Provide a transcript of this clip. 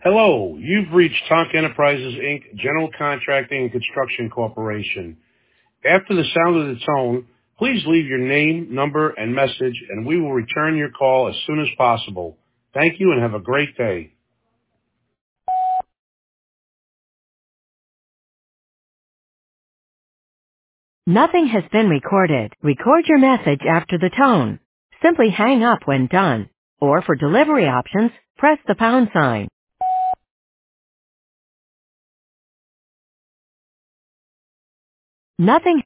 Hello, you've reached Tonk Enterprises, Inc., General Contracting and Construction Corporation. After the sound of the tone, please leave your name, number, and message, and we will return your call as soon as possible. Thank you and have a great day. Nothing has been recorded. Record your message after the tone. Simply hang up when done. Or for delivery options, press the pound sign. Nothing